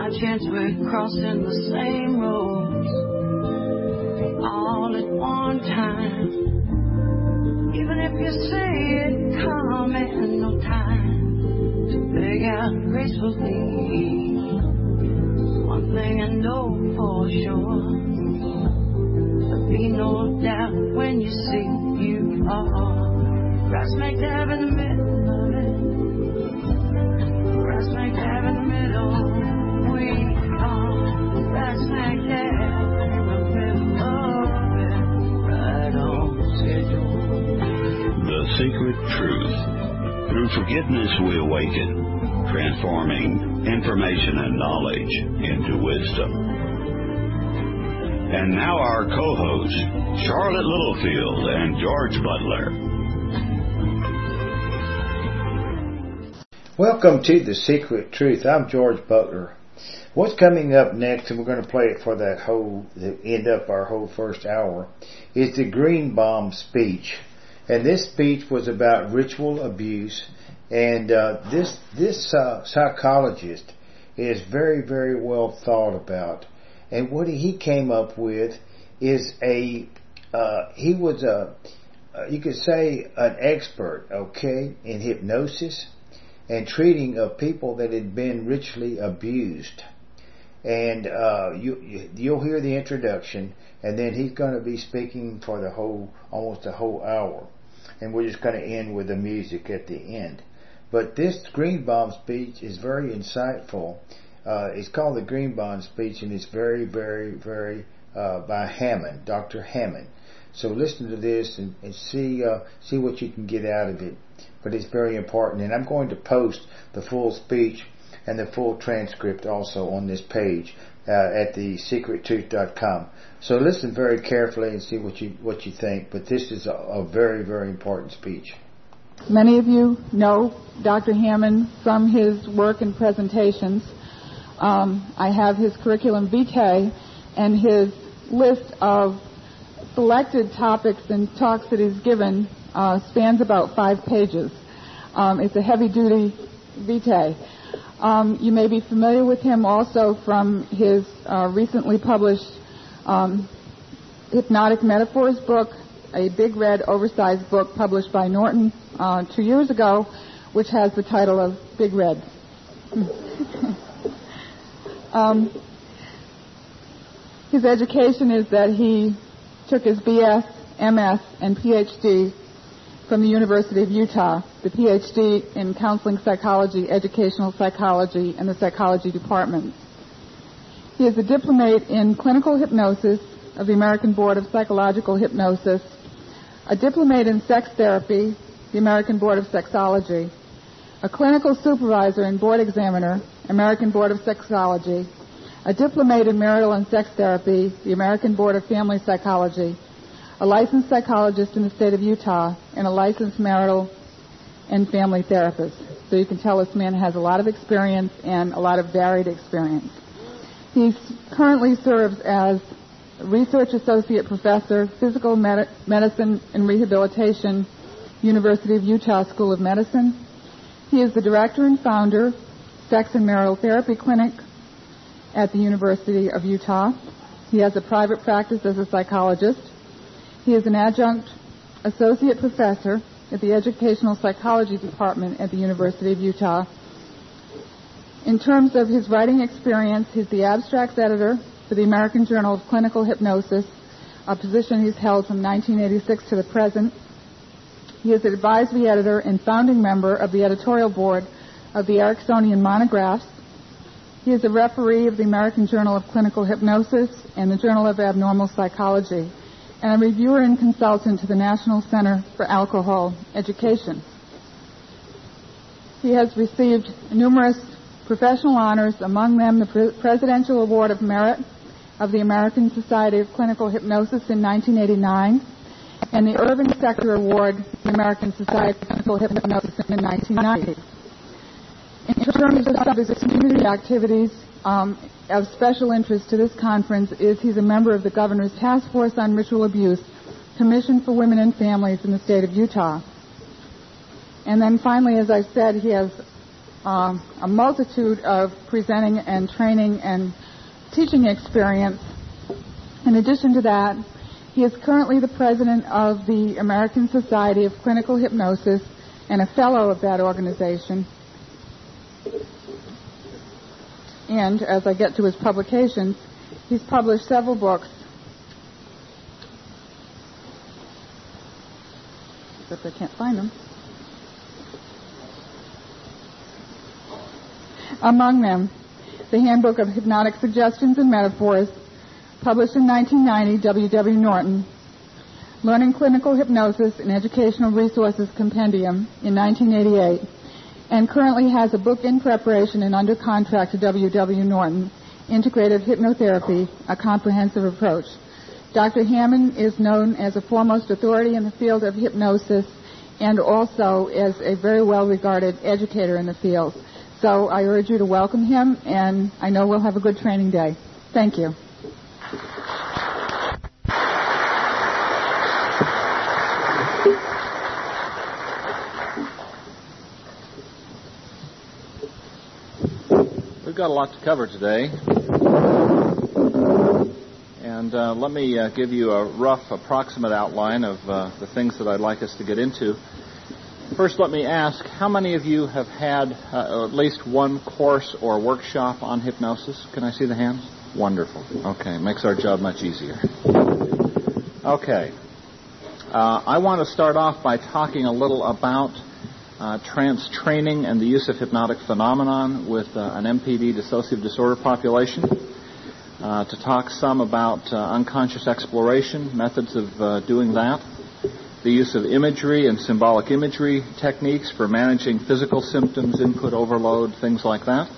by chance we're crossing the same roads all at one time. Even if you say it calm and no time to beg out gracefully, one thing I know for sure, there'll be no doubt when you see you are right smack dab in the middle of it. Right smack dab in the middle. We are right smack dab in the middle of it. Right on schedule. The Secret Truth. Through forgiveness we awaken, transforming information and knowledge into wisdom. And now our co-hosts, Charlotte Littlefield and George Butler. Welcome to The Secret Truth. I'm George Butler. What's coming up next, and we're going to play it for the end up our whole first hour, is the Greenbaum speech. And this speech was about ritual abuse, and this psychologist is very, very well thought about. And what he came up with is he was you could say an expert, okay, in hypnosis and treating of people that had been ritually abused. And you'll hear the introduction, and then he's going to be speaking for almost a whole hour. And we're just going to end with the music at the end. But this Greenbaum speech is very insightful. It's called the Greenbaum speech, and it's very, very, very by Hammond, Dr. Hammond. So listen to this and see what you can get out of it. But it's very important. And I'm going to post the full speech and the full transcript also on this page at thesecrettruth.com. So listen very carefully and see what you think. But this is a very, very important speech. Many of you know Dr. Hammond from his work and presentations. I have his curriculum vitae, and his list of selected topics and talks that he's given spans about 5 pages. It's a heavy-duty vitae. You may be familiar with him also from his recently published Hypnotic Metaphors book, a big red oversized book published by Norton 2 years ago, which has the title of Big Red. His education is that he took his BS, MS, and PhD from the University of Utah, the PhD in counseling psychology, educational psychology, and the psychology department. He is a diplomate in clinical hypnosis of the American Board of Psychological Hypnosis, a diplomate in sex therapy, the American Board of Sexology, a clinical supervisor and board examiner, American Board of Sexology, a diplomate in marital and sex therapy, the American Board of Family Psychology, a licensed psychologist in the state of Utah, and a licensed marital and family therapist. So you can tell this man has a lot of experience and a lot of varied experience. He currently serves as Research Associate Professor, Physical Medicine and Rehabilitation, University of Utah School of Medicine. He is the director and founder, Sex and Marital Therapy Clinic at the University of Utah. He has a private practice as a psychologist. He is an adjunct associate professor at the Educational Psychology Department at the University of Utah. In terms of his writing experience, he's the abstracts editor for the American Journal of Clinical Hypnosis, a position he's held from 1986 to the present. He is an advisory editor and founding member of the editorial board of the Ericksonian Monographs. He is a referee of the American Journal of Clinical Hypnosis and the Journal of Abnormal Psychology, and a reviewer and consultant to the National Center for Alcohol Education. He has received numerous professional honors, among them the Presidential Award of Merit of the American Society of Clinical Hypnosis in 1989, and the Irving Sector Award of the American Society of Clinical Hypnosis in 1990. In terms of his community activities, of special interest to this conference is he's a member of the Governor's Task Force on Ritual Abuse, Commission for Women and Families in the state of Utah. And then finally, as I said, he has a multitude of presenting and training and teaching experience. In addition to that, he is currently the president of the American Society of Clinical Hypnosis and a fellow of that organization. And as I get to his publications, he's published several books. Except I can't find them. Among them, the Handbook of Hypnotic Suggestions and Metaphors, published in 1990, W.W. Norton, Learning Clinical Hypnosis and Educational Resources Compendium in 1988, and currently has a book in preparation and under contract to W.W. Norton, Integrative Hypnotherapy, A Comprehensive Approach. Dr. Hammond is known as a foremost authority in the field of hypnosis and also as a very well-regarded educator in the field. So I urge you to welcome him, and I know we'll have a good training day. Thank you. We've got a lot to cover today, and let me give you a rough approximate outline of the things that I'd like us to get into. First, let me ask, how many of you have had at least one course or workshop on hypnosis? Can I see the hands? Wonderful. Okay, makes our job much easier. Okay. I want to start off by talking a little about trance training and the use of hypnotic phenomenon with an MPD dissociative disorder population. To talk some about unconscious exploration, methods of doing that. The use of imagery and symbolic imagery techniques for managing physical symptoms, input overload, things like that.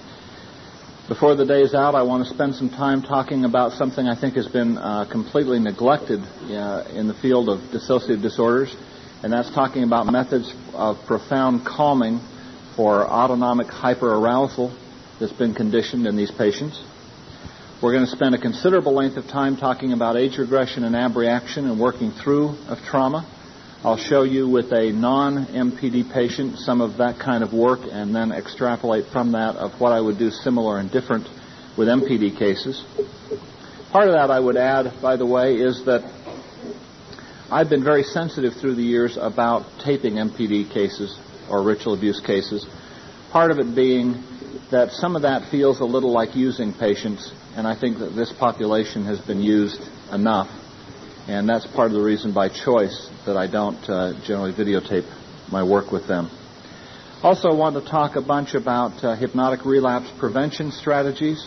Before the day is out, I want to spend some time talking about something I think has been completely neglected in the field of dissociative disorders, and that's talking about methods of profound calming for autonomic hyperarousal that's been conditioned in these patients. We're going to spend a considerable length of time talking about age regression and abreaction and working through of trauma. I'll show you with a non-MPD patient some of that kind of work and then extrapolate from that of what I would do similar and different with MPD cases. Part of that I would add, by the way, is that I've been very sensitive through the years about taping MPD cases or ritual abuse cases. Part of it being that some of that feels a little like using patients, and I think that this population has been used enough, and that's part of the reason by choice that I don't generally videotape my work with them. Also, I want to talk a bunch about hypnotic relapse prevention strategies,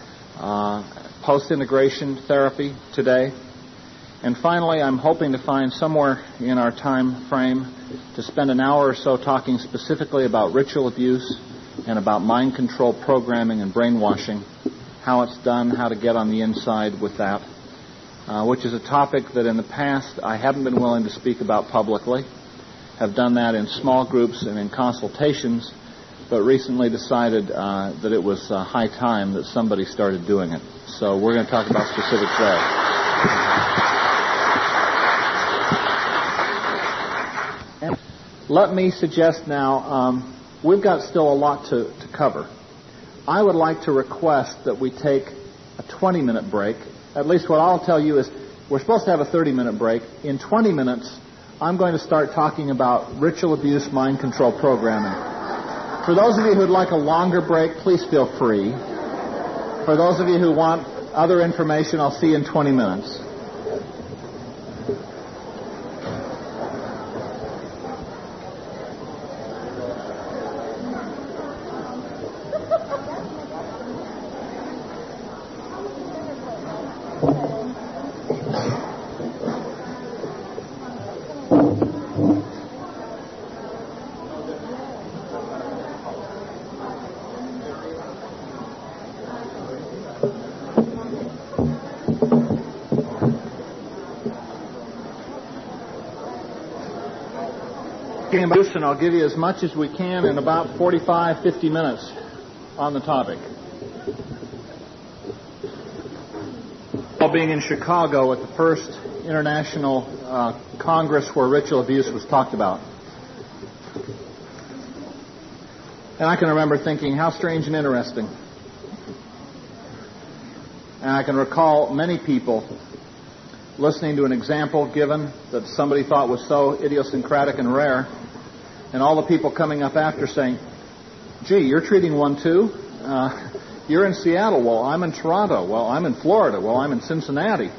post-integration therapy today, and finally, I'm hoping to find somewhere in our time frame to spend an hour or so talking specifically about ritual abuse and about mind control programming and brainwashing, how it's done, how to get on the inside with that, which is a topic that in the past I haven't been willing to speak about publicly. Have done that in small groups and in consultations, but recently decided that it was high time that somebody started doing it. So we're going to talk about specifics there. And let me suggest now, we've got still a lot to cover. I would like to request that we take a 20-minute break. At least what I'll tell you is we're supposed to have a 30-minute break. In 20 minutes, I'm going to start talking about ritual abuse mind control programming. For those of you who'd like a longer break, please feel free. For those of you who want other information, I'll see you in 20 minutes. And I'll give you as much as we can in about 45, 50 minutes on the topic. While being in Chicago at the first international Congress where ritual abuse was talked about. And I can remember thinking, how strange and interesting. And I can recall many people listening to an example given that somebody thought was so idiosyncratic and rare, and all the people coming up after saying, gee, you're treating one too? You're in Seattle. Well, I'm in Toronto. Well, I'm in Florida. Well, I'm in Cincinnati.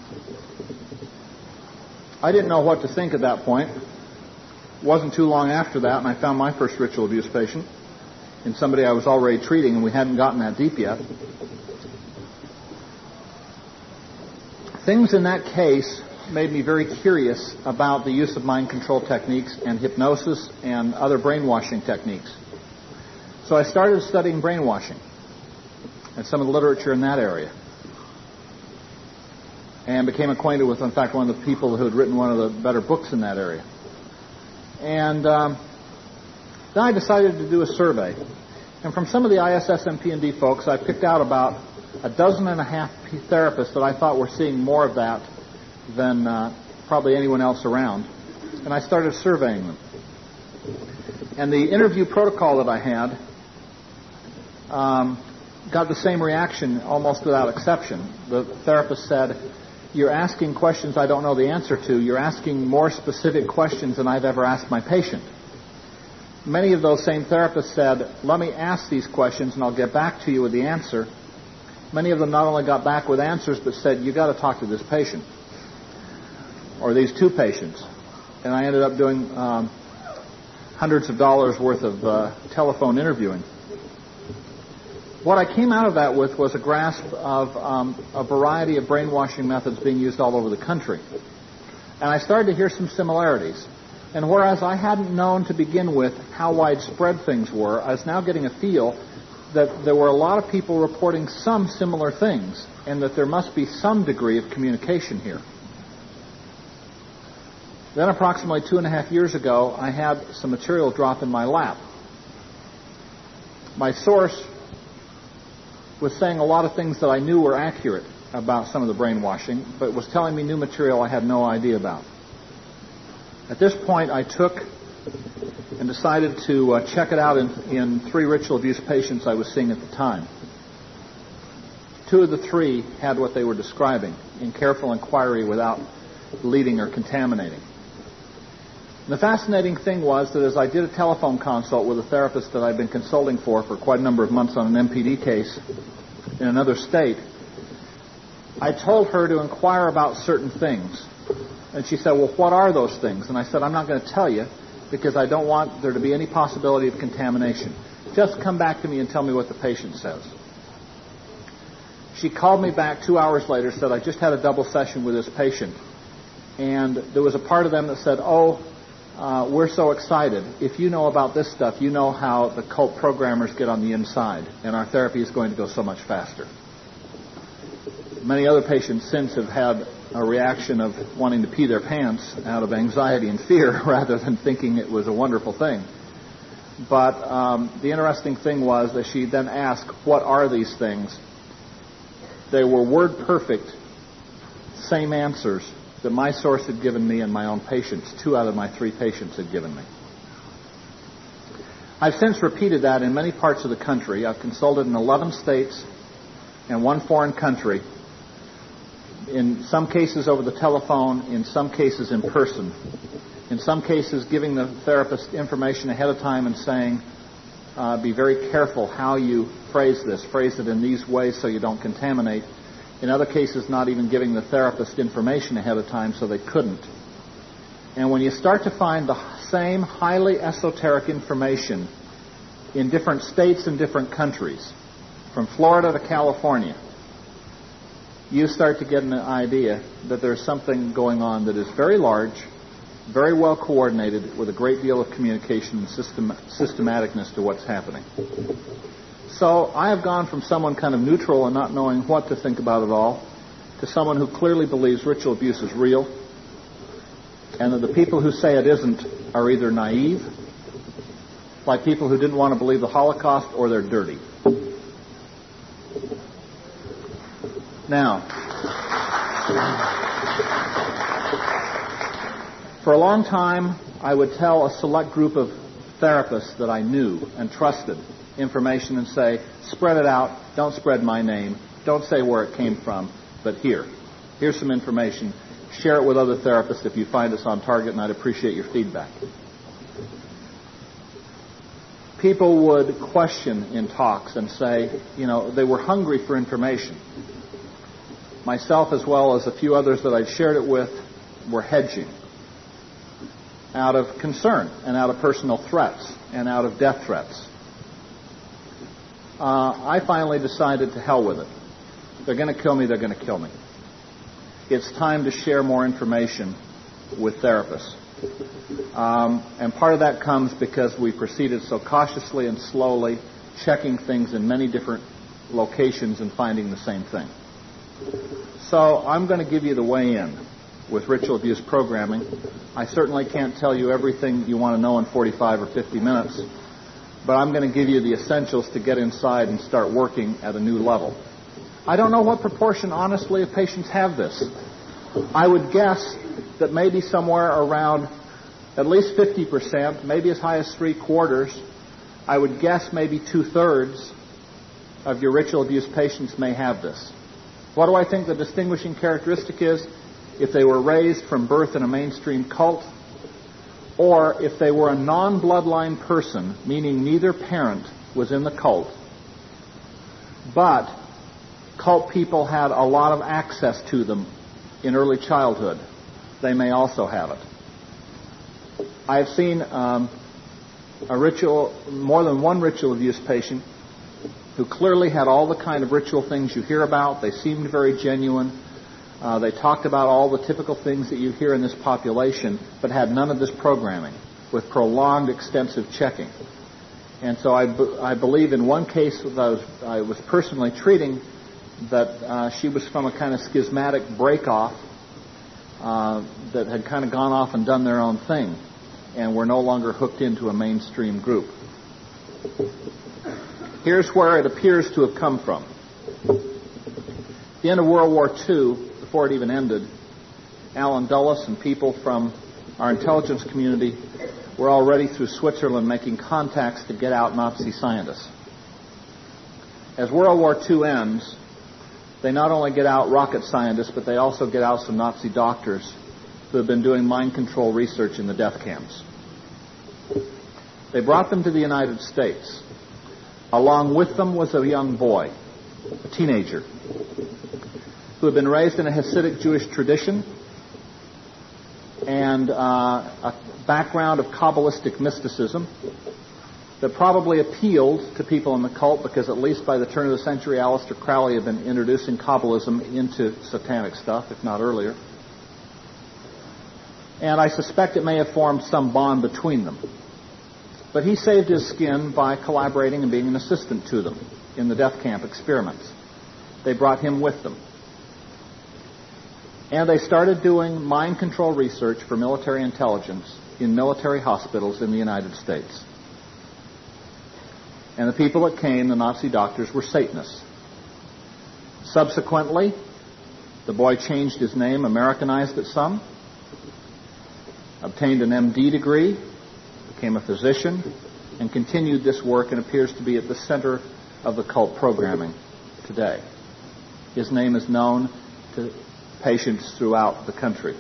I didn't know what to think at that point. It wasn't too long after that, and I found my first ritual abuse patient in somebody I was already treating, and we hadn't gotten that deep yet. Things in that case made me very curious about the use of mind control techniques and hypnosis and other brainwashing techniques. So I started studying brainwashing and some of the literature in that area, and became acquainted with, in fact, one of the people who had written one of the better books in that area. And then I decided to do a survey. And from some of the ISS and P&D folks, I picked out about 12 therapists that I thought were seeing more of that than probably anyone else around. And I started surveying them. And the interview protocol that I had got the same reaction almost without exception. The therapist said, you're asking questions I don't know the answer to. You're asking more specific questions than I've ever asked my patient. Many of those same therapists said, let me ask these questions and I'll get back to you with the answer. Many of them not only got back with answers, but said, you got to talk to this patient, or these two patients. And I ended up doing hundreds of dollars worth of telephone interviewing. What I came out of that with was a grasp of a variety of brainwashing methods being used all over the country. And I started to hear some similarities. And whereas I hadn't known to begin with how widespread things were, I was now getting a feel that there were a lot of people reporting some similar things, and that there must be some degree of communication here. Then approximately 2.5 years ago, I had some material drop in my lap. My source was saying a lot of things that I knew were accurate about some of the brainwashing, but was telling me new material I had no idea about. At this point, I took and decided to check it out in 3 ritual abuse patients I was seeing at the time. 2 of the 3 had what they were describing in careful inquiry without leading or contaminating. And the fascinating thing was that as I did a telephone consult with a therapist that I'd been consulting for quite a number of months on an MPD case in another state, I told her to inquire about certain things. And she said, well, what are those things? And I said, I'm not going to tell you because I don't want there to be any possibility of contamination. Just come back to me and tell me what the patient says. She called me back 2 hours later, said, I just had a double session with this patient. And there was a part of them that said, we're so excited. If you know about this stuff, you know how the cult programmers get on the inside, and our therapy is going to go so much faster. Many other patients since have had a reaction of wanting to pee their pants out of anxiety and fear rather than thinking it was a wonderful thing. But the interesting thing was that she then asked, what are these things? They were word perfect, same answers that my source had given me and my own patients. 2 out of my 3 patients had given me. I've since repeated that in many parts of the country. I've consulted in 11 states and 1 foreign country. In some cases over the telephone, in some cases in person. In some cases giving the therapist information ahead of time and saying, be very careful how you phrase this. Phrase it in these ways so you don't contaminate. In other cases, not even giving the therapist information ahead of time so they couldn't. And when you start to find the same highly esoteric information in different states and different countries, from Florida to California, you start to get an idea that there's something going on that is very large, very well coordinated, with a great deal of communication and systematicness to what's happening. So I have gone from someone kind of neutral and not knowing what to think about it all to someone who clearly believes ritual abuse is real, and that the people who say it isn't are either naive, like people who didn't want to believe the Holocaust, or they're dirty. Now, for a long time, I would tell a select group of therapists that I knew and trusted information and say, spread it out, don't spread my name, don't say where it came from, but here's some information. Share it with other therapists if you find us on target, and I'd appreciate your feedback. People would question in talks and say, they were hungry for information. Myself, as well as a few others that I'd shared it with, were hedging out of concern and out of personal threats and out of death threats. I finally decided to hell with it. They're going to kill me, they're going to kill me. It's time to share more information with therapists. And part of that comes because we proceeded so cautiously and slowly, checking things in many different locations and finding the same thing. So I'm going to give you the way in with ritual abuse programming. I certainly can't tell you everything you want to know in 45 or 50 minutes, but I'm going to give you the essentials to get inside and start working at a new level. I don't know what proportion, honestly, of patients have this. I would guess that maybe somewhere around at least 50%, maybe as high as 3/4. I would guess maybe 2/3 of your ritual abuse patients may have this. What do I think the distinguishing characteristic is? If they were raised from birth in a mainstream cult, or if they were a non-bloodline person, meaning neither parent was in the cult, but cult people had a lot of access to them in early childhood, they may also have it. I've seen more than one ritual abuse patient who clearly had all the kind of ritual things you hear about. They seemed very genuine. They talked about all the typical things that you hear in this population, but had none of this programming with prolonged, extensive checking. And so I believe in one case that I was personally treating that she was from a kind of schismatic break-off that had kind of gone off and done their own thing and were no longer hooked into a mainstream group. Here's where it appears to have come from. At the end of World War II, before it even ended, Alan Dulles and people from our intelligence community were already through Switzerland making contacts to get out Nazi scientists. As World War II ends, they not only get out rocket scientists, but they also get out some Nazi doctors who have been doing mind control research in the death camps. They brought them to the United States. Along with them was a young boy, a teenager, who had been raised in a Hasidic Jewish tradition and a background of Kabbalistic mysticism that probably appealed to people in the cult because at least by the turn of the century, Aleister Crowley had been introducing Kabbalism into satanic stuff, if not earlier. And I suspect it may have formed some bond between them. But he saved his skin by collaborating and being an assistant to them in the death camp experiments. They brought him with them. And they started doing mind control research for military intelligence in military hospitals in the United States. And the people that came, the Nazi doctors, were Satanists. Subsequently, the boy changed his name, Americanized it some, obtained an MD degree, became a physician, and continued this work and appears to be at the center of the cult programming today. His name is known to patients throughout the country.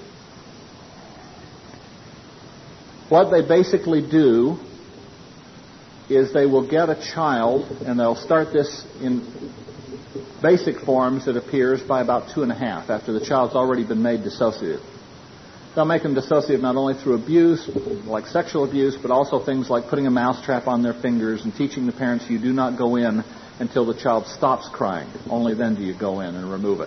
What they basically do is they will get a child, and they'll start this in basic forms, it appears, by about 2.5, after the child's already been made dissociative. They'll make them dissociative not only through abuse, like sexual abuse, but also things like putting a mousetrap on their fingers and teaching the parents you do not go in until the child stops crying. Only then do you go in and remove it.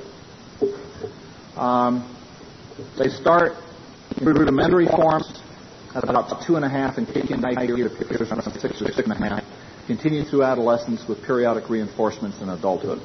They start in rudimentary forms at about 2.5 and kick in it appears around 6 or 6.5. Continue through adolescence with periodic reinforcements in adulthood.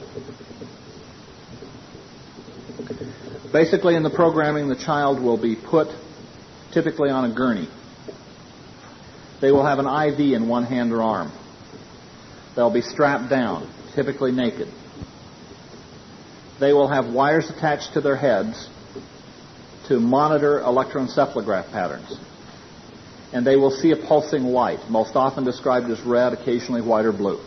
Basically, in the programming, the child will be put typically on a gurney. They will have an IV in one hand or arm. They'll be strapped down, typically naked. They will have wires attached to their heads to monitor electroencephalograph patterns. and they will see a pulsing light, most often described as red, occasionally white or blue.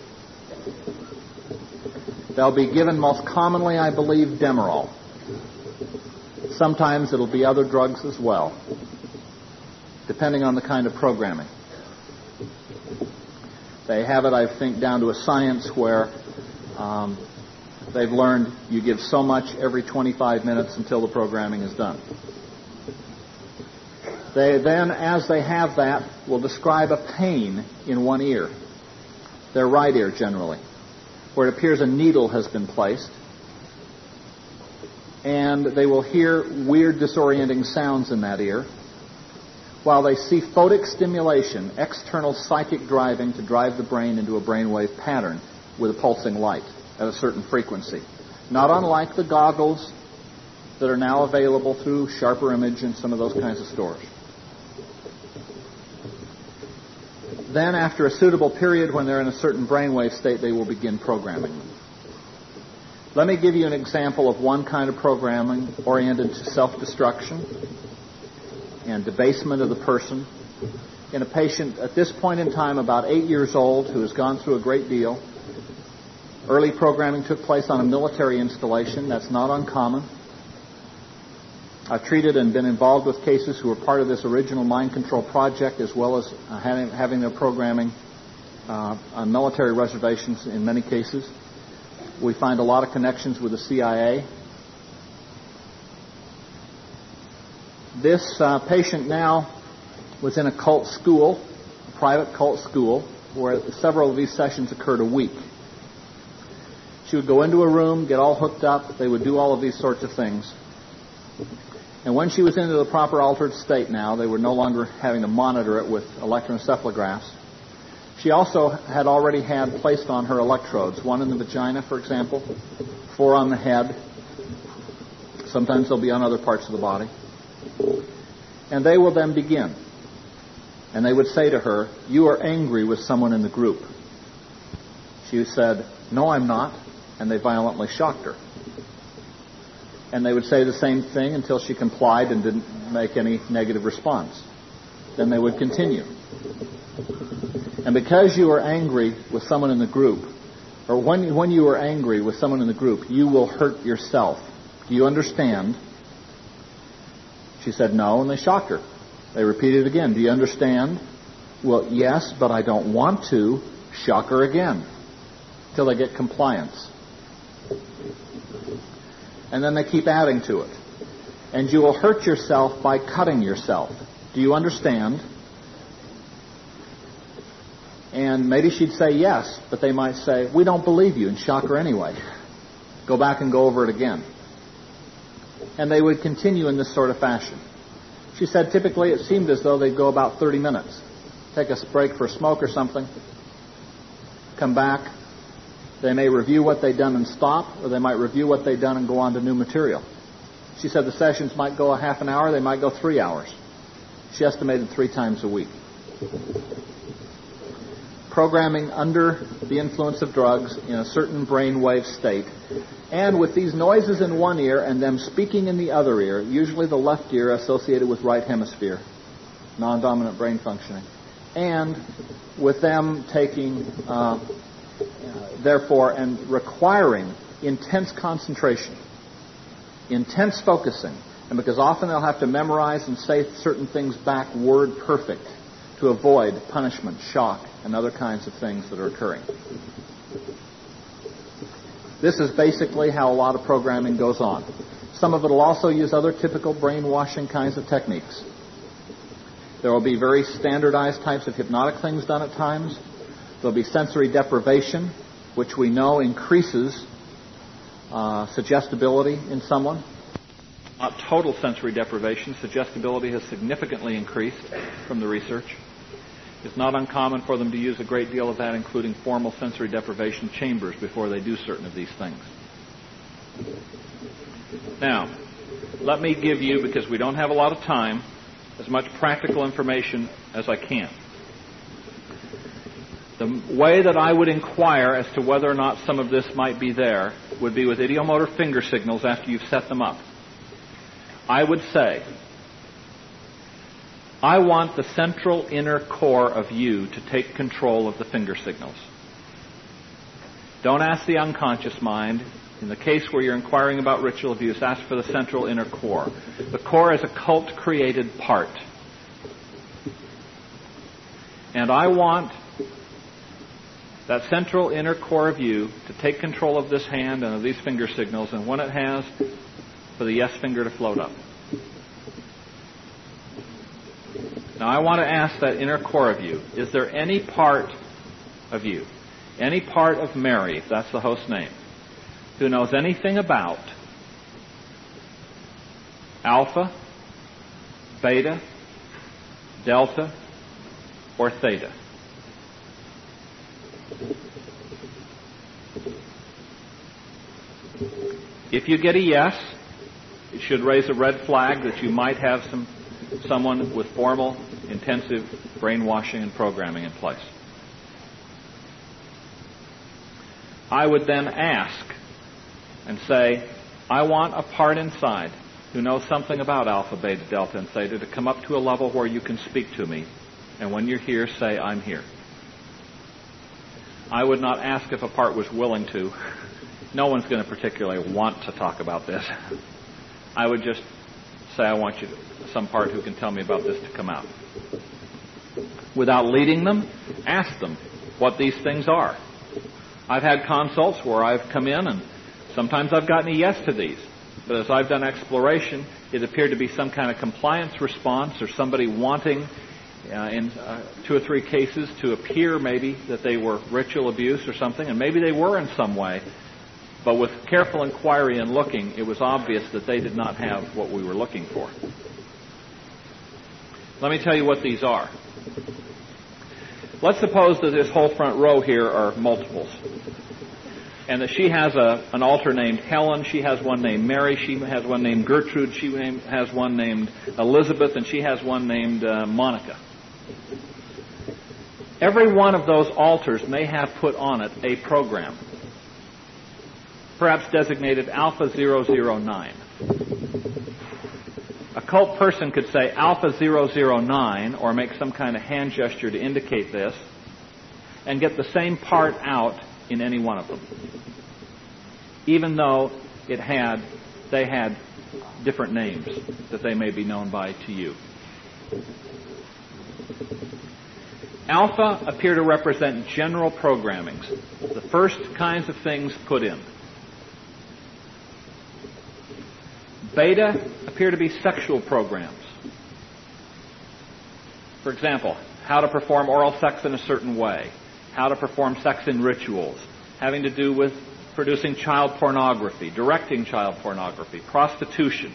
They'll be given most commonly, I believe, Demerol. Sometimes it'll be other drugs as well, depending on the kind of programming. They have it, I think, down to a science where they've learned you give so much every 25 minutes until the programming is done. They then, as they have that, will describe a pain in one ear, their right ear generally, where it appears a needle has been placed, and they will hear weird disorienting sounds in that ear, while they see photic stimulation, external psychic driving to drive the brain into a brainwave pattern with a pulsing light at a certain frequency. Not unlike the goggles that are now available through Sharper Image and some of those kinds of stores. Then, after a suitable period when they're in a certain brainwave state, they will begin programming them. Let me give you an example of one kind of programming oriented to self-destruction and debasement of the person in a patient at this point in time about 8 years old who has gone through a great deal. Early programming took place on a military installation. That's not uncommon. I've treated and been involved with cases who were part of this original mind control project, as well as having their programming on military reservations in many cases. We find a lot of connections with the CIA. This patient now was in a cult school, a private cult school, where several of these sessions occurred a week. She would go into a room, get all hooked up. They would do all of these sorts of things. And when she was into the proper altered state now, they were no longer having to monitor it with electroencephalographs. She also had already had placed on her electrodes, one in the vagina, for example, 4 on the head. Sometimes they'll be on other parts of the body. And they will then begin. And they would say to her, "You are angry with someone in the group." She said, "No, I'm not." And they violently shocked her. And they would say the same thing until she complied and didn't make any negative response. Then they would continue. And because you are angry with someone in the group, or when you are angry with someone in the group, you will hurt yourself. Do you understand? She said no, and they shocked her. They repeated it again. Do you understand? Well, yes, but I don't want to. Shock her again till they get compliance. And then they keep adding to it. And you will hurt yourself by cutting yourself. Do you understand? And maybe she'd say yes, but they might say, "We don't believe you," and shock her anyway. Go back and go over it again. And they would continue in this sort of fashion. She said typically it seemed as though they'd go about 30 minutes. Take a break for a smoke or something. Come back. They may review what they'd done and stop, or they might review what they'd done and go on to new material. She said the sessions might go a half an hour, they might go 3 hours. She estimated 3 times a week. Programming under the influence of drugs in a certain brainwave state, and with these noises in one ear and them speaking in the other ear, usually the left ear associated with right hemisphere, non-dominant brain functioning, and with them taking, therefore, and requiring intense concentration, intense focusing, and because often they'll have to memorize and say certain things back word perfect to avoid punishment, shock, and other kinds of things that are occurring. This is basically how a lot of programming goes on. Some of it will also use other typical brainwashing kinds of techniques. There will be very standardized types of hypnotic things done at times. There will be sensory deprivation, which we know increases suggestibility in someone. Not total sensory deprivation. Suggestibility has significantly increased from the research. It's not uncommon for them to use a great deal of that, including formal sensory deprivation chambers before they do certain of these things. Now, let me give you, because we don't have a lot of time, as much practical information as I can. The way that I would inquire as to whether or not some of this might be there would be with idiomotor finger signals after you've set them up. I would say, I want the central inner core of you to take control of the finger signals. Don't ask the unconscious mind. In the case where you're inquiring about ritual abuse, ask for the central inner core. The core is a cult-created part. And I want that central inner core of you to take control of this hand and of these finger signals, and when it has, for the yes finger to float up. Now I want to ask that inner core of you, is there any part of you, any part of Mary, if that's the host name, who knows anything about alpha, beta, delta, or theta? If you get a yes, it should raise a red flag that you might have someone with formal, intensive brainwashing and programming in place. I would then ask and say, I want a part inside who knows something about alpha, beta, delta, and theta to come up to a level where you can speak to me. And when you're here, say, I'm here. I would not ask if a part was willing to. No one's going to particularly want to talk about this. I would just say, I want some part who can tell me about this to come out. Without leading them, ask them what these things are. I've had consults where I've come in and sometimes I've gotten a yes to these. But as I've done exploration, it appeared to be some kind of compliance response or somebody wanting, in 2 or 3 cases, to appear maybe that they were ritual abuse or something, and maybe they were in some way. But with careful inquiry and looking, it was obvious that they did not have what we were looking for. Let me tell you what these are. Let's suppose that this whole front row here are multiples. And that she has an alter named Helen, she has one named Mary, she has one named Gertrude, she has one named Elizabeth, and she has one named Monica. Every one of those altars may have put on it a program, perhaps designated Alpha 009. A cult person could say Alpha 009 or make some kind of hand gesture to indicate this and get the same part out in any one of them, even though they had different names that they may be known by to you. Alpha appear to represent general programmings, the first kinds of things put in. Beta appear to be sexual programs. For example, how to perform oral sex in a certain way, how to perform sex in rituals, having to do with producing child pornography, directing child pornography, prostitution.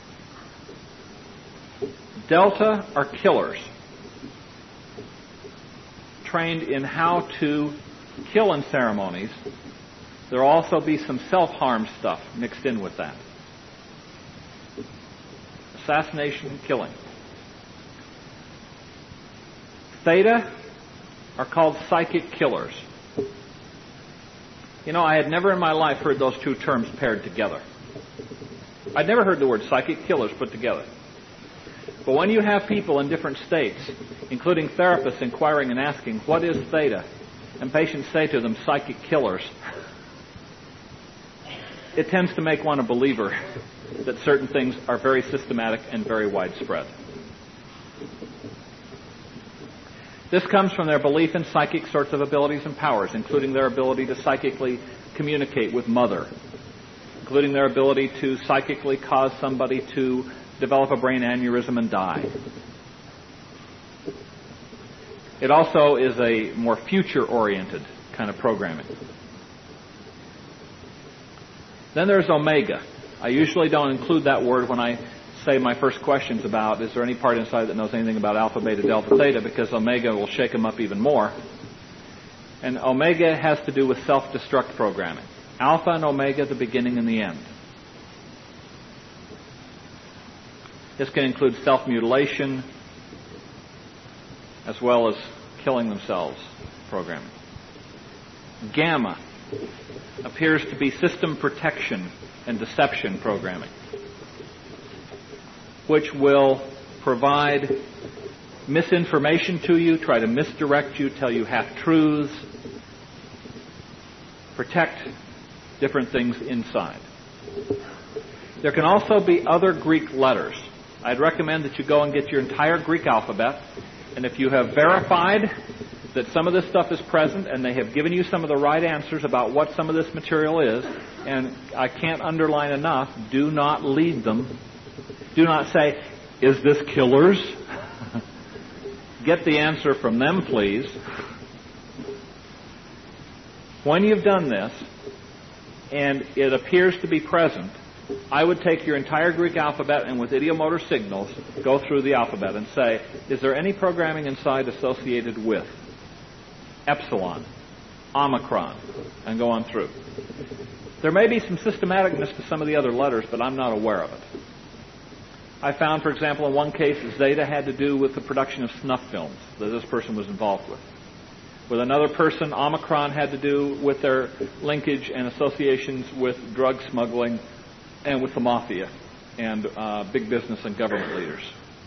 Delta are killers, trained in how to kill in ceremonies. There will also be some self-harm stuff mixed in with that. Assassination and killing. Theta are called psychic killers. You know, I had never in my life heard those two terms paired together. I'd never heard the word psychic killers put together. But when you have people in different states, including therapists inquiring and asking, what is theta? And patients say to them, psychic killers, it tends to make one a believer that certain things are very systematic and very widespread. This comes from their belief in psychic sorts of abilities and powers, including their ability to psychically communicate with Mother, including their ability to psychically cause somebody to develop a brain aneurysm and die. It also is a more future-oriented kind of programming. Then there's Omega. I usually don't include that word when I say my first questions about, is there any part inside that knows anything about alpha, beta, delta, theta, because Omega will shake them up even more. And Omega has to do with self-destruct programming. Alpha and Omega, the beginning and the end. This can include self-mutilation as well as killing themselves programming. Gamma appears to be system protection and deception programming, which will provide misinformation to you, try to misdirect you, tell you half-truths, protect different things inside. There can also be other Greek letters. I'd recommend that you go and get your entire Greek alphabet, and if you have verified that some of this stuff is present and they have given you some of the right answers about what some of this material is, and I can't underline enough, do not lead them. Do not say, is this killers? Get the answer from them, please. When you've done this, and it appears to be present, I would take your entire Greek alphabet and with idiomotor signals, go through the alphabet and say, is there any programming inside associated with epsilon, omicron, and go on through. There may be some systematicness to some of the other letters, but I'm not aware of it. I found, for example, in one case, Zeta had to do with the production of snuff films that this person was involved with. With another person, omicron had to do with their linkage and associations with drug smuggling and with the mafia and big business and government leaders.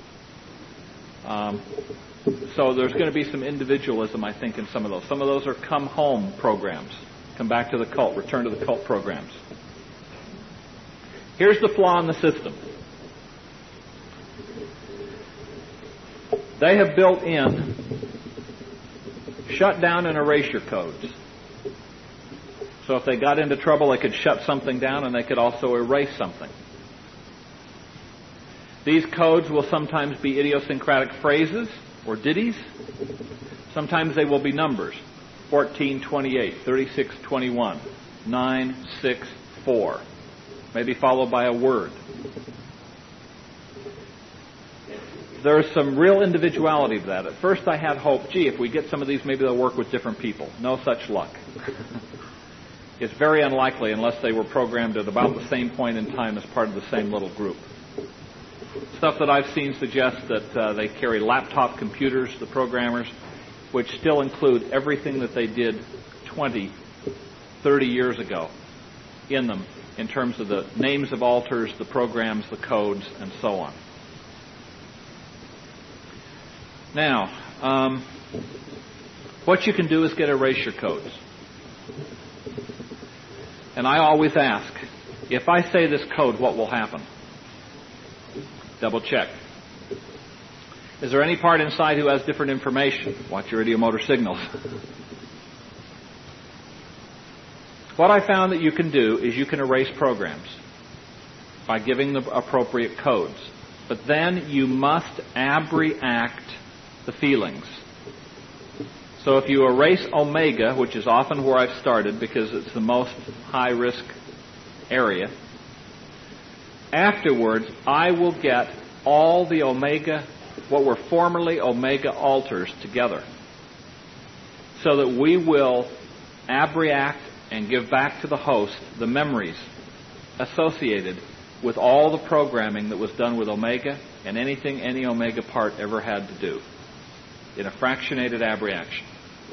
So there's going to be some individualism, I think, in some of those. Some of those are come home programs. Come back to the cult, return to the cult programs. Here's the flaw in the system. They have built in shut down and erasure codes. So if they got into trouble, they could shut something down and they could also erase something. These codes will sometimes be idiosyncratic phrases or ditties. Sometimes they will be numbers. 1428, 3621, 964. Maybe followed by a word. There's some real individuality to that. At first I had hope, gee, if we get some of these, maybe they'll work with different people. No such luck. It's very unlikely unless they were programmed at about the same point in time as part of the same little group. Stuff that I've seen suggests that they carry laptop computers, the programmers, which still include everything that they did 20, 30 years ago in them in terms of the names of altars, the programs, the codes, and so on. Now, what you can do is get erasure codes. And I always ask, if I say this code, what will happen? Double check. Is there any part inside who has different information? Watch your idiomotor signals. What I found that you can do is you can erase programs by giving the appropriate codes. But then you must abreact the feelings. So if you erase omega, which is often where I've started because it's the most high-risk area, afterwards I will get all the omega, what were formerly omega altars together, so that we will abreact and give back to the host the memories associated with all the programming that was done with omega and anything any omega part ever had to do in a fractionated abreaction.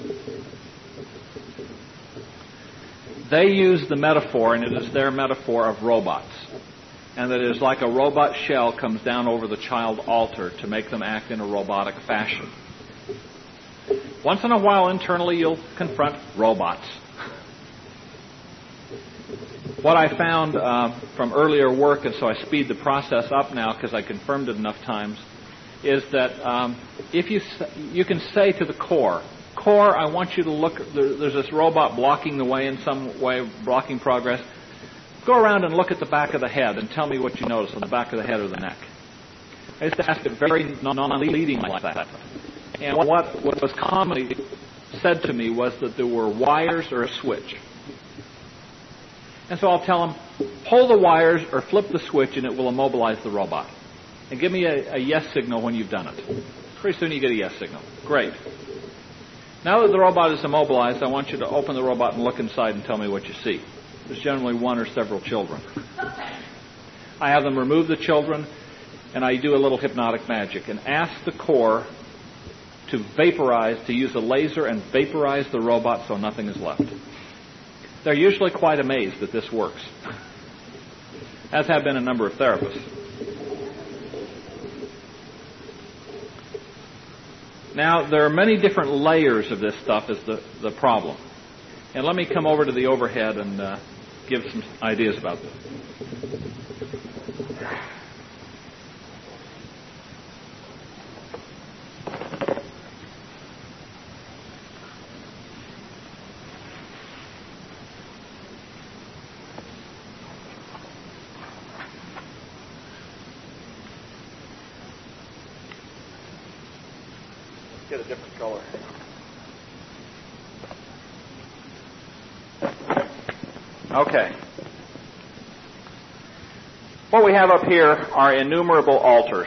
They use the metaphor, and it is their metaphor of robots, and that it is like a robot shell comes down over the child altar to make them act in a robotic fashion. Once in a while, internally, you'll confront robots. What I found from earlier work, and so I speed the process up now because I confirmed it enough times, is that if you can say to the core, I want you to look, there's this robot blocking the way in some way, blocking progress. Go around and look at the back of the head and tell me what you notice on the back of the head or the neck. I used to ask it very non-leading like that. And what was commonly said to me was that there were wires or a switch. And so I'll tell them, pull the wires or flip the switch and it will immobilize the robot. And give me a yes signal when you've done it. Pretty soon you get a yes signal. Great. Now that the robot is immobilized, I want you to open the robot and look inside and tell me what you see. There's generally one or several children. I have them remove the children, and I do a little hypnotic magic and ask the core to vaporize, to use a laser and vaporize the robot so nothing is left. They're usually quite amazed that this works, as have been a number of therapists. Now, there are many different layers of this stuff is the problem. And let me come over to the overhead and give some ideas about this. Get a different color. Okay. What we have up here are innumerable altars.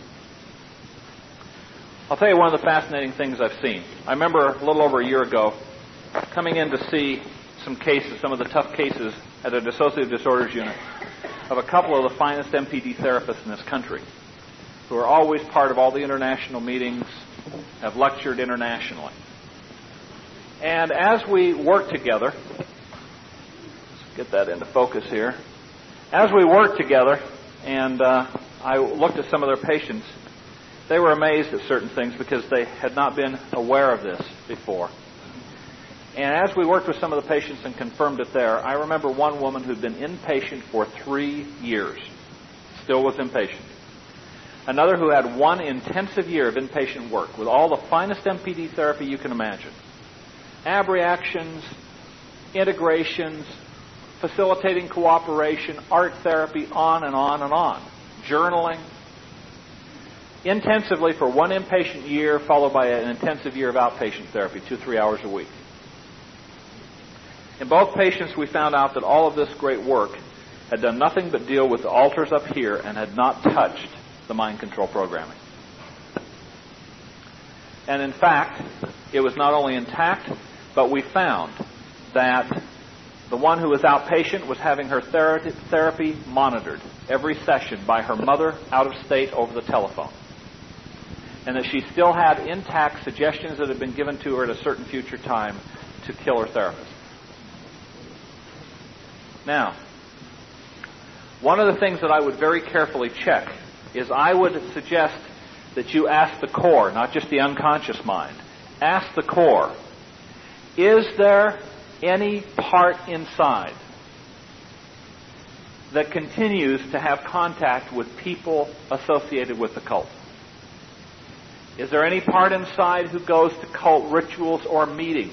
I'll tell you one of the fascinating things I've seen. I remember a little over a year ago coming in to see some cases, some of the tough cases at a dissociative disorders unit of a couple of the finest MPD therapists in this country who are always part of all the international meetings, have lectured internationally. And as we work together, let's get that into focus here. As we worked together and I looked at some of their patients, they were amazed at certain things because they had not been aware of this before. And as we worked with some of the patients and confirmed it there, I remember one woman who'd been inpatient for 3 years, still was inpatient. Another who had 1 intensive year of inpatient work with all the finest MPD therapy you can imagine. Abreactions, integrations, facilitating cooperation, art therapy, on and on and on. Journaling. Intensively for 1 inpatient year, followed by an intensive year of outpatient therapy, 2-3 hours a week. In both patients, we found out that all of this great work had done nothing but deal with the altars up here and had not touched the mind control programming. And in fact, it was not only intact, but we found that the one who was outpatient was having her therapy monitored every session by her mother out of state over the telephone. And that she still had intact suggestions that had been given to her at a certain future time to kill her therapist. Now, one of the things that I would very carefully check is I would suggest that you ask the core, not just the unconscious mind. Ask the core, is there any part inside that continues to have contact with people associated with the cult? Is there any part inside who goes to cult rituals or meetings?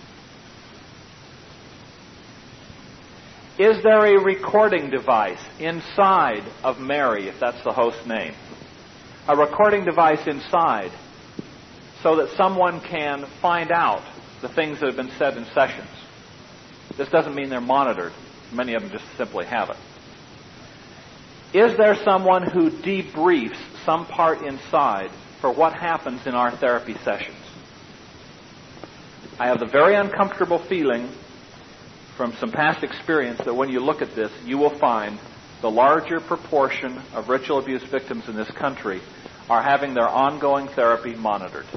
Is there a recording device inside of Mary, if that's the host name? A recording device inside so that someone can find out the things that have been said in sessions. This doesn't mean they're monitored. Many of them just simply have it. Is there someone who debriefs some part inside for what happens in our therapy sessions? I have the very uncomfortable feeling from some past experience that when you look at this, you will find the larger proportion of ritual abuse victims in this country are having their ongoing therapy monitored.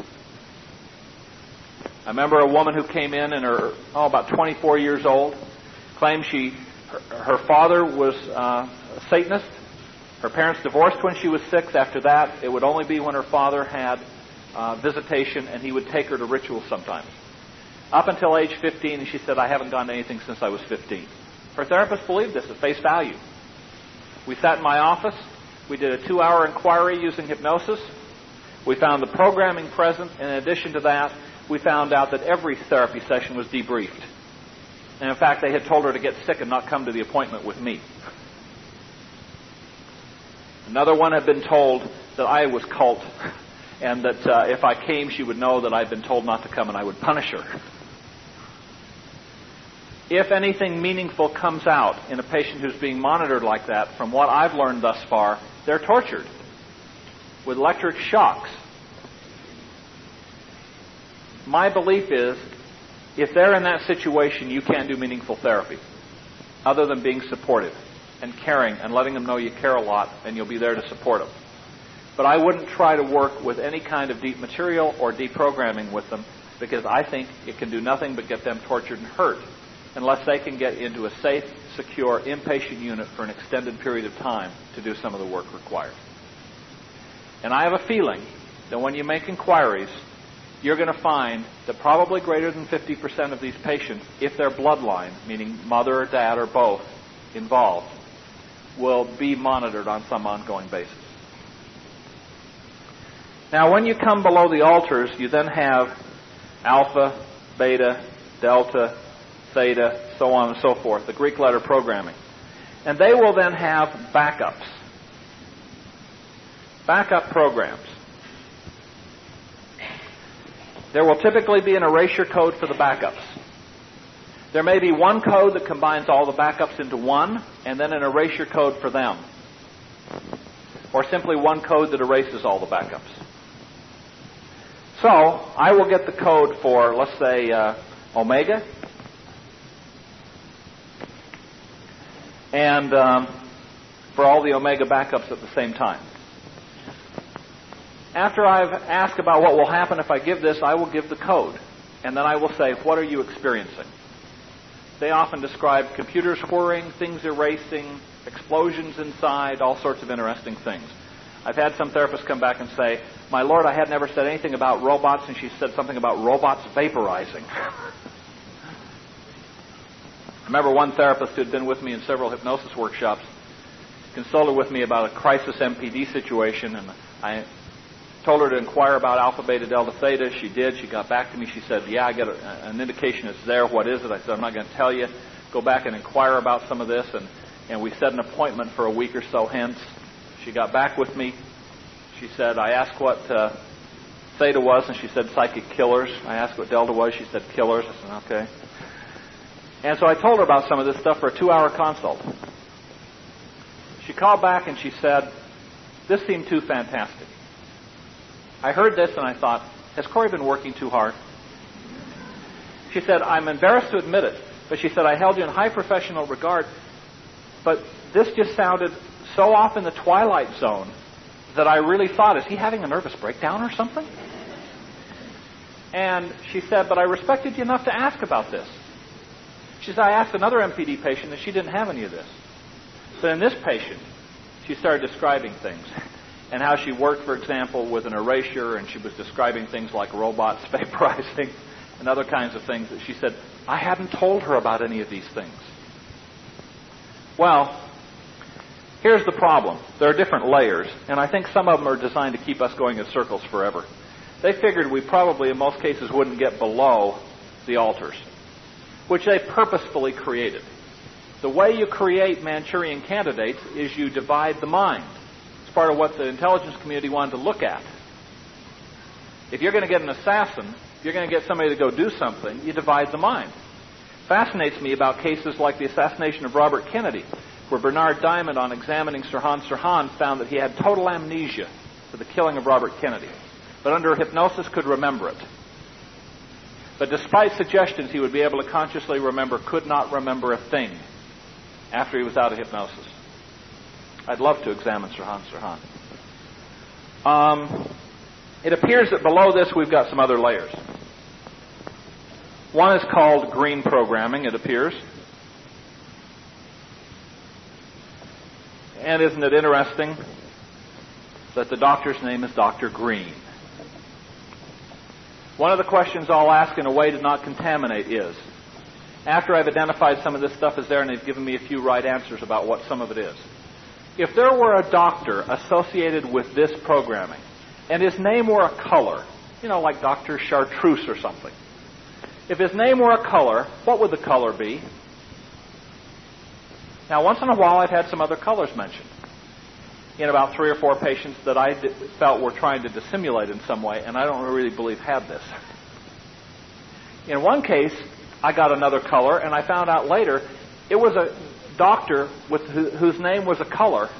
I remember a woman who came in her, about 24 years old, claimed her father was a Satanist. Her parents divorced when she was 6. After that, it would only be when her father had visitation, and he would take her to rituals sometimes. Up until age 15, and she said, I haven't gone to anything since I was 15. Her therapist believed this at face value. We sat in my office. We did a 2-hour inquiry using hypnosis. We found the programming present. In addition to that, we found out that every therapy session was debriefed. And in fact, they had told her to get sick and not come to the appointment with me. Another one had been told that I was cult, and that if I came, she would know that I'd been told not to come and I would punish her. If anything meaningful comes out in a patient who's being monitored like that, from what I've learned thus far, they're tortured with electric shocks. My belief is, if they're in that situation, you can't do meaningful therapy other than being supportive and caring and letting them know you care a lot and you'll be there to support them. But I wouldn't try to work with any kind of deep material or deprogramming with them, because I think it can do nothing but get them tortured and hurt unless they can get into a safe, secure, inpatient unit for an extended period of time to do some of the work required. And I have a feeling that when you make inquiries, you're going to find that probably greater than 50% of these patients, if their bloodline, meaning mother or dad or both involved, will be monitored on some ongoing basis. Now, when you come below the altars, you then have alpha, beta, delta, theta, so on and so forth, the Greek letter programming. And they will then have backups. Backup programs. There will typically be an erasure code for the backups. There may be one code that combines all the backups into one, and then an erasure code for them. Or simply one code that erases all the backups. So, I will get the code for, let's say, omega. And for all the omega backups at the same time. After I've asked about what will happen if I give this, I will give the code. And then I will say, what are you experiencing? They often describe computers whirring, things erasing, explosions inside, all sorts of interesting things. I've had some therapists come back and say, my Lord, I had never said anything about robots, and she said something about robots vaporizing. I remember one therapist who had been with me in several hypnosis workshops consulted with me about a crisis MPD situation, and I told her to inquire about alpha, beta, delta, theta. She did. She got back to me. She said, yeah, I get an indication it's there. What is it? I said, I'm not going to tell you. Go back and inquire about some of this. And we set an appointment for a week or so hence. She got back with me. She said, I asked what theta was, and she said psychic killers. I asked what delta was. She said killers. I said, okay. And so I told her about some of this stuff for a 2-hour consult. She called back and she said, this seemed too fantastic. I heard this and I thought, has Corey been working too hard? She said, I'm embarrassed to admit it, but she said, I held you in high professional regard, but this just sounded so off in the twilight zone that I really thought, is he having a nervous breakdown or something? And she said, but I respected you enough to ask about this. She said, I asked another MPD patient and she didn't have any of this. So in this patient, she started describing things. And how she worked, for example, with an erasure, and she was describing things like robots vaporizing and other kinds of things that she said, I hadn't told her about any of these things. Well, here's the problem. There are different layers, and I think some of them are designed to keep us going in circles forever. They figured we probably, in most cases, wouldn't get below the altars, which they purposefully created. The way you create Manchurian candidates is you divide the mind. It's part of what the intelligence community wanted to look at. If you're going to get an assassin, if you're going to get somebody to go do something, you divide the mind. Fascinates me about cases like the assassination of Robert Kennedy, where Bernard Diamond, on examining Sirhan Sirhan, found that he had total amnesia for the killing of Robert Kennedy, but under hypnosis could remember it. But despite suggestions he would be able to consciously remember, could not remember a thing after he was out of hypnosis. I'd love to examine Sirhan Sirhan. It appears that below this we've got some other layers. One is called green programming, it appears. And isn't it interesting that the doctor's name is Dr. Green? One of the questions I'll ask in a way to not contaminate is, after I've identified some of this stuff is there and they've given me a few right answers about what some of it is, if there were a doctor associated with this programming, and his name were a color, like Dr. Chartreuse or something, if his name were a color, what would the color be? Now, once in a while, I've had some other colors mentioned in about 3 or 4 patients that I felt were trying to dissimulate in some way, and I don't really believe had this. In one case, I got another color, and I found out later it was a doctor whose name was a color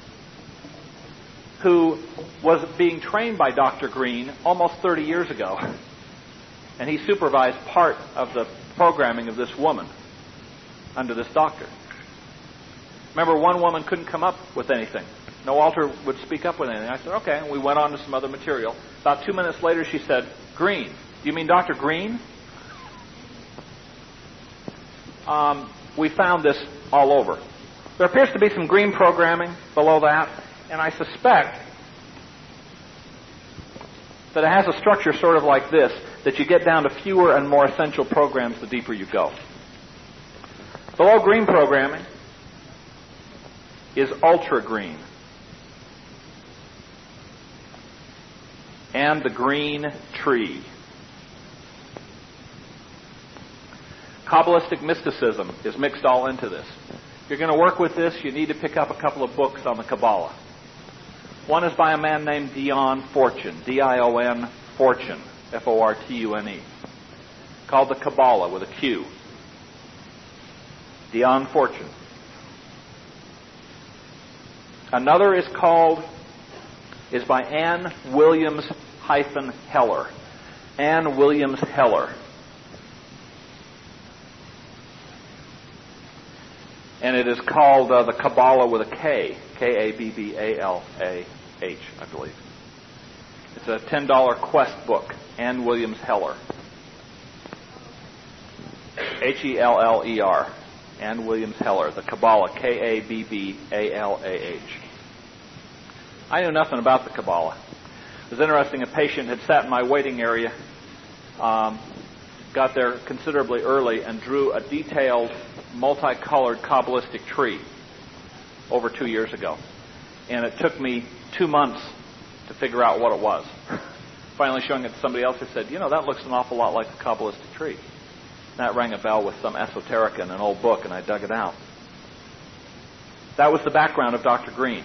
who was being trained by Dr. Green almost 30 years ago. And he supervised part of the programming of this woman under this doctor. Remember, one woman couldn't come up with anything. No altar would speak up with anything. I said, okay, and we went on to some other material. About 2 minutes later, she said, Green. Do you mean Dr. Green? We found this all over. There appears to be some green programming below that, and I suspect that it has a structure sort of like this, that you get down to fewer and more essential programs the deeper you go. Below green programming is ultra green. And the green tree. Kabbalistic mysticism is mixed all into this. If you're going to work with this, you need to pick up a couple of books on the Kabbalah. One is by a man named Dion Fortune, D-I-O-N, Fortune, F-O-R-T-U-N-E, called the Kabbalah with a Q. Dion Fortune. Another is by Ann Williams-Heller. Ann Williams-Heller. And it is called the Kabbalah with a K. K-A-B-B-A-L-A-H, I believe. It's a $10 quest book. Ann Williams-Heller. H-E-L-L-E-R. Ann Williams-Heller. The Kabbalah. K-A-B-B-A-L-A-H. I knew nothing about the Kabbalah. It was interesting. A patient had sat in my waiting area, got there considerably early, and drew a detailed, multicolored Kabbalistic tree over 2 years ago. And it took me 2 months to figure out what it was. Finally showing it to somebody else who said, you know, that looks an awful lot like the Kabbalistic tree. And that rang a bell with some esoterica in an old book, and I dug it out. That was the background of Dr. Green.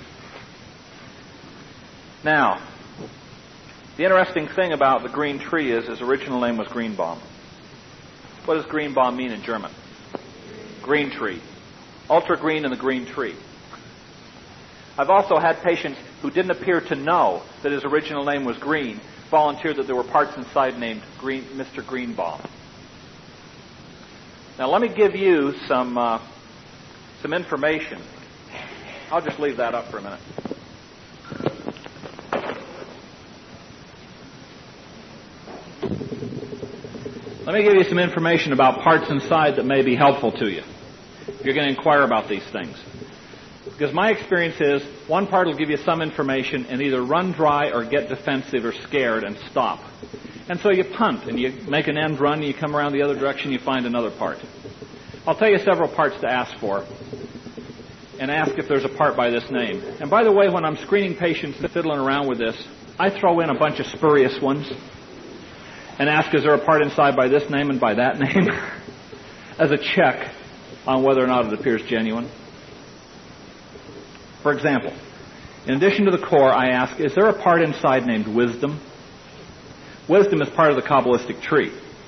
Now, the interesting thing about the green tree is his original name was Greenbaum. What does Greenbaum mean in German? Green tree. Ultra green in the green tree. I've also had patients who didn't appear to know that his original name was Green volunteer that there were parts inside named Mr. Greenbaum. Now let me give you some information. I'll just leave that up for a minute. Let me give you some information about parts inside that may be helpful to you if you're going to inquire about these things. Because my experience is one part will give you some information and either run dry or get defensive or scared and stop. And so you punt and you make an end run and you come around the other direction, you find another part. I'll tell you several parts to ask for and ask if there's a part by this name. And by the way, when I'm screening patients and fiddling around with this, I throw in a bunch of spurious ones and ask, is there a part inside by this name and by that name? As a check on whether or not it appears genuine. For example, in addition to the core, I ask, is there a part inside named wisdom? Wisdom is part of the Kabbalistic tree.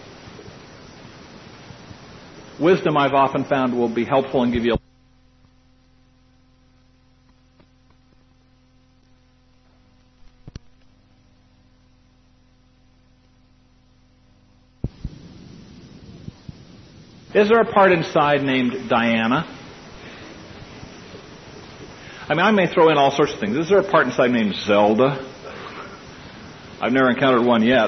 Wisdom, I've often found, will be helpful and give you a Is there a part inside named Diana? I mean, I may throw in all sorts of things. Is there a part inside named Zelda? I've never encountered one yet.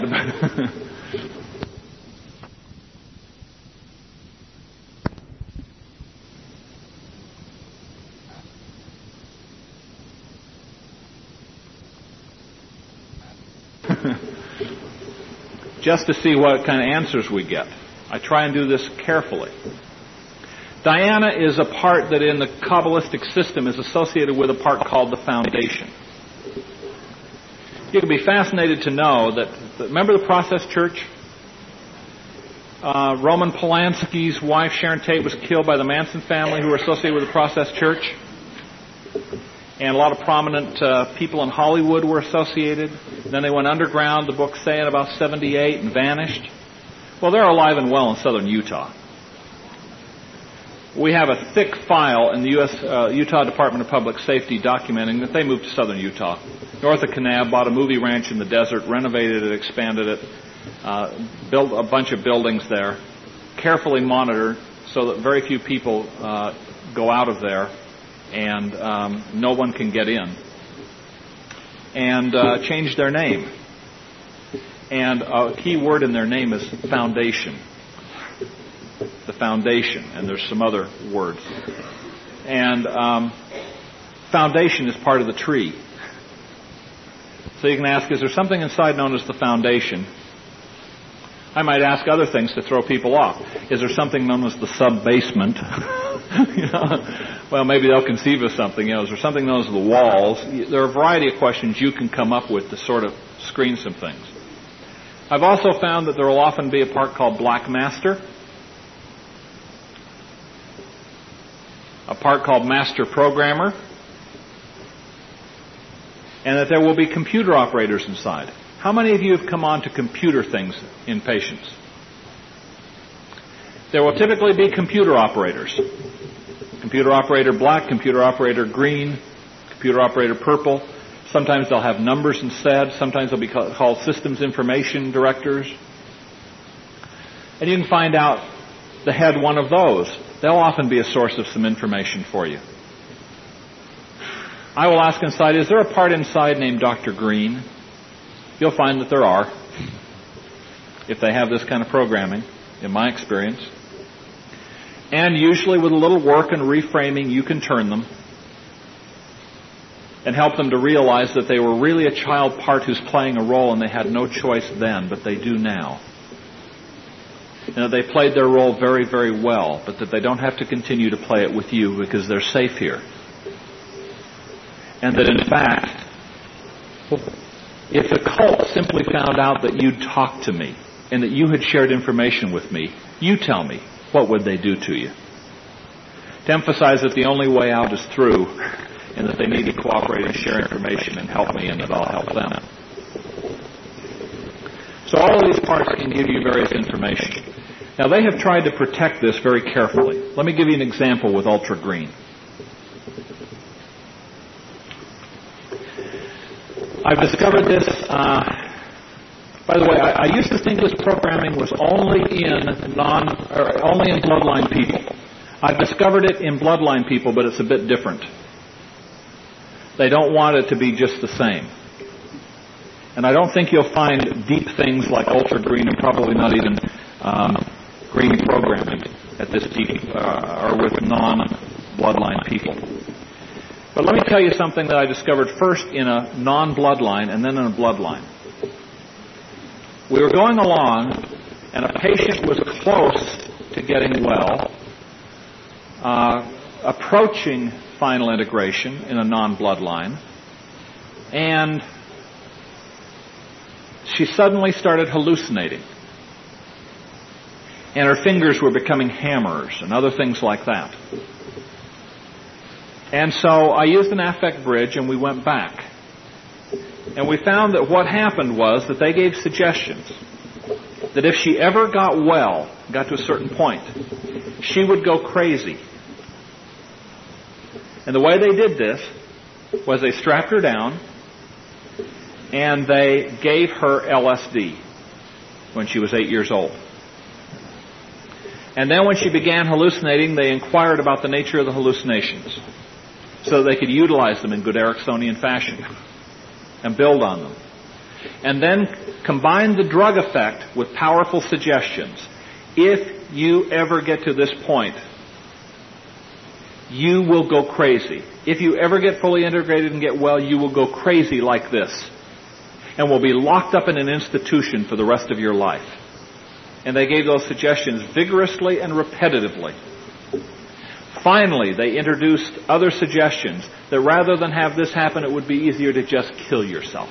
Just to see what kind of answers we get. I try and do this carefully. Diana is a part that in the Kabbalistic system is associated with a part called the foundation. You can be fascinated to know that, remember the Process Church? Roman Polanski's wife, Sharon Tate, was killed by the Manson family who were associated with the Process Church. And a lot of prominent people in Hollywood were associated. Then they went underground, the books say, in about 78 and vanished. Well, they're alive and well in southern Utah. We have a thick file in the Utah Department of Public Safety documenting that they moved to southern Utah. North of Kanab, bought a movie ranch in the desert, renovated it, expanded it, built a bunch of buildings there, carefully monitored so that very few people go out of there and no one can get in. And changed their name. And a key word in their name is foundation. The foundation, and there's some other words. And foundation is part of the tree. So you can ask, is there something inside known as the foundation? I might ask other things to throw people off. Is there something known as the sub-basement? Well, maybe they'll conceive of something. Is there something known as the walls? There are a variety of questions you can come up with to sort of screen some things. I've also found that there will often be a part called Black Master, a part called Master Programmer, and that there will be computer operators inside. How many of you have come on to computer things in patients? There will typically be computer operators. Computer operator black, computer operator green, computer operator purple. Sometimes they'll have numbers instead. Sometimes they'll be called systems information directors. And you can find out the head one of those. They'll often be a source of some information for you. I will ask inside, is there a part inside named Dr. Green? You'll find that there are, if they have this kind of programming, in my experience. And usually with a little work and reframing, you can turn them and help them to realize that they were really a child part who's playing a role and they had no choice then, but they do now. And that they played their role very, very well, but that they don't have to continue to play it with you because they're safe here. And that in fact, if the cult simply found out that you'd talked to me and that you had shared information with me, you tell me, what would they do to you? To emphasize that the only way out is through, and that they need to cooperate and share information and help me, and that I'll help them. So all of these parts can give you various information. Now they have tried to protect this very carefully. Let me give you an example with Ultra Green. I've discovered this, by the way, I used to think this programming was only in bloodline people. I've discovered it in bloodline people, but it's a bit different. They don't want it to be just the same. And I don't think you'll find deep things like Ultra Green, and probably not even green programming at this deep, or with non-bloodline people. But let me tell you something that I discovered first in a non-bloodline and then in a bloodline. We were going along, and a patient was close to getting well, approaching final integration in a non-bloodline, and she suddenly started hallucinating. And her fingers were becoming hammers and other things like that. And so I used an affect bridge and we went back. And we found that what happened was that they gave suggestions that if she ever got well, got to a certain point, she would go crazy. And the way they did this was they strapped her down and they gave her LSD when she was 8 years old. And then when she began hallucinating, they inquired about the nature of the hallucinations so they could utilize them in good Ericksonian fashion and build on them. And then combine the drug effect with powerful suggestions. If you ever get to this point, you will go crazy. If you ever get fully integrated and get well, you will go crazy like this and will be locked up in an institution for the rest of your life. And they gave those suggestions vigorously and repetitively. Finally, they introduced other suggestions that rather than have this happen, it would be easier to just kill yourself.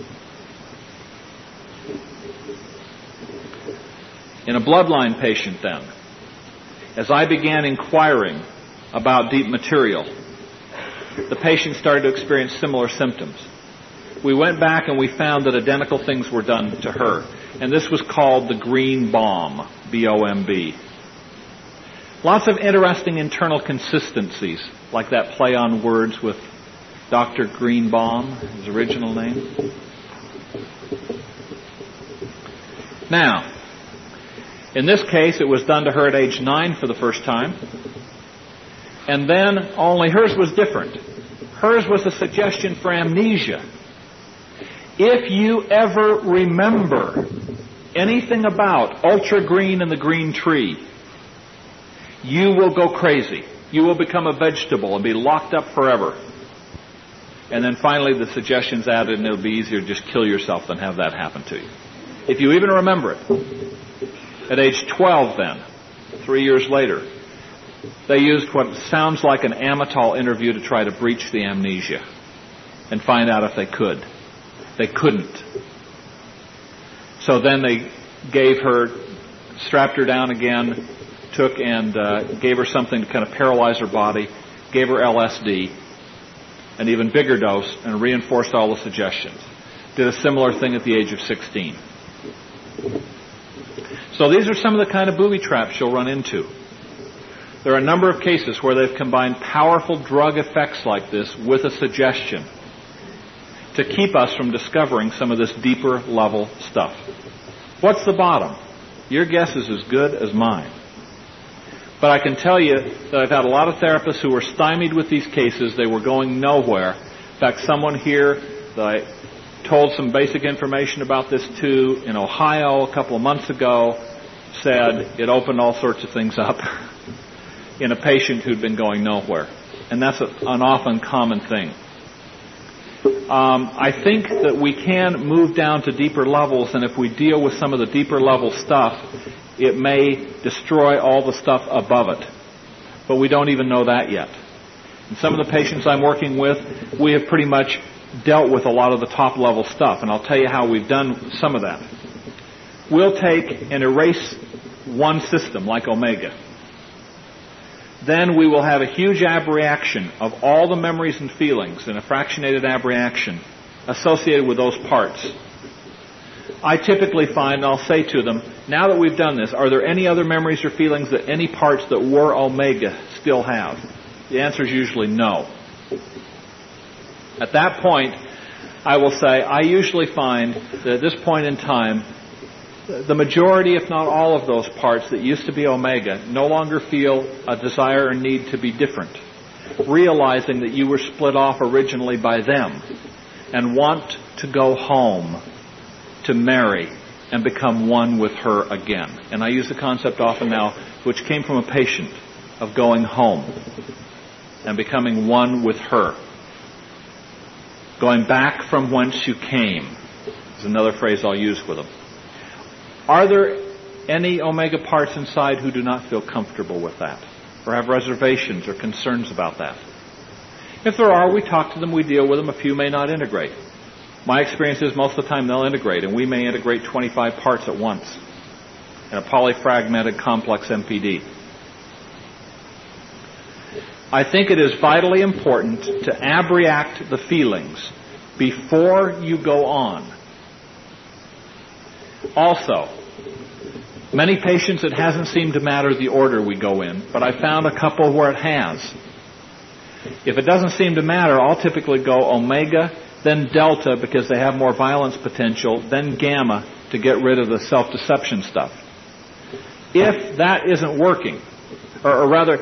In a bloodline patient then, as I began inquiring about deep material, the patient started to experience similar symptoms. We went back and we found that identical things were done to her. And this was called the green bomb, B-O-M-B. Lots of interesting internal consistencies, like that play on words with Dr. Greenbaum, his original name. Now, in this case, it was done to her at age 9 for the first time. And then, only hers was different. Hers was a suggestion for amnesia. If you ever remember anything about Ultra Green and the green tree, you will go crazy. You will become a vegetable and be locked up forever. And then finally the suggestion's added, and it'll be easier to just kill yourself than have that happen to you. If you even remember it. At age 12 then, 3 years later, they used what sounds like an Amytal interview to try to breach the amnesia and find out if they could. They couldn't. So then they strapped her down again, took and gave her something to kind of paralyze her body, gave her LSD, an even bigger dose, and reinforced all the suggestions. Did a similar thing at the age of 16. So these are some of the kind of booby traps you'll run into. There are a number of cases where they've combined powerful drug effects like this with a suggestion to keep us from discovering some of this deeper level stuff. What's the bottom? Your guess is as good as mine. But I can tell you that I've had a lot of therapists who were stymied with these cases. They were going nowhere. In fact, someone here that I told some basic information about this to in Ohio a couple of months ago said it opened all sorts of things up in a patient who'd been going nowhere. And that's an often common thing. I think that we can move down to deeper levels, and if we deal with some of the deeper level stuff, it may destroy all the stuff above it. But we don't even know that yet. And some of the patients I'm working with, we have pretty much dealt with a lot of the top level stuff, and I'll tell you how we've done some of that. We'll take and erase one system like Omega. Then we will have a huge abreaction of all the memories and feelings in a fractionated abreaction associated with those parts. I typically find, I'll say to them, now that we've done this, are there any other memories or feelings that any parts that were Omega still have? The answer is usually no. At that point, I will say, I usually find that at this point in time, the majority, if not all of those parts that used to be Omega no longer feel a desire or need to be different, realizing that you were split off originally by them and want to go home to marry and become one with her again. And I use the concept often now, which came from a patient, of going home and becoming one with her. Going back from whence you came is another phrase I'll use with them. Are there any Omega parts inside who do not feel comfortable with that, or have reservations or concerns about that? If there are, we talk to them, we deal with them. A few may not integrate. My experience is most of the time they'll integrate, and we may integrate 25 parts at once in a polyfragmented complex MPD. I think it is vitally important to abreact the feelings before you go on. Also, many patients it hasn't seemed to matter the order we go in, but I found a couple where it has. If it doesn't seem to matter, I'll typically go Omega, then Delta because they have more violence potential, then Gamma to get rid of the self-deception stuff. If that isn't working, or rather,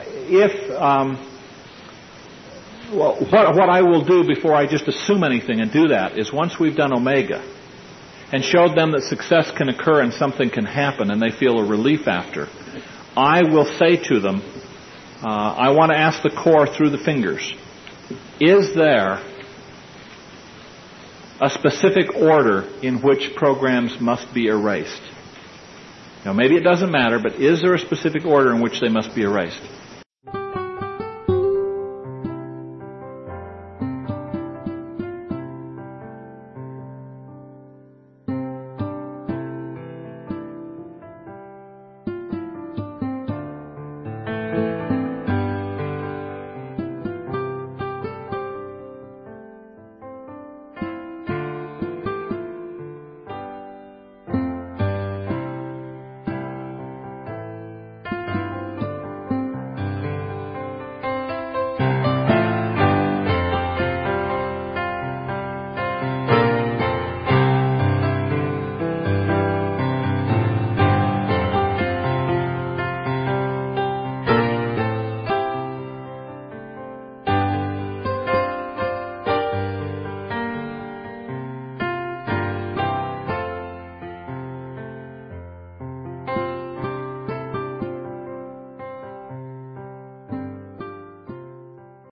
what I will do before I just assume anything and do that is once we've done Omega and showed them that success can occur and something can happen and they feel a relief after, I will say to them, I want to ask the core through the fingers, is there a specific order in which programs must be erased? Now, maybe it doesn't matter, but is there a specific order in which they must be erased?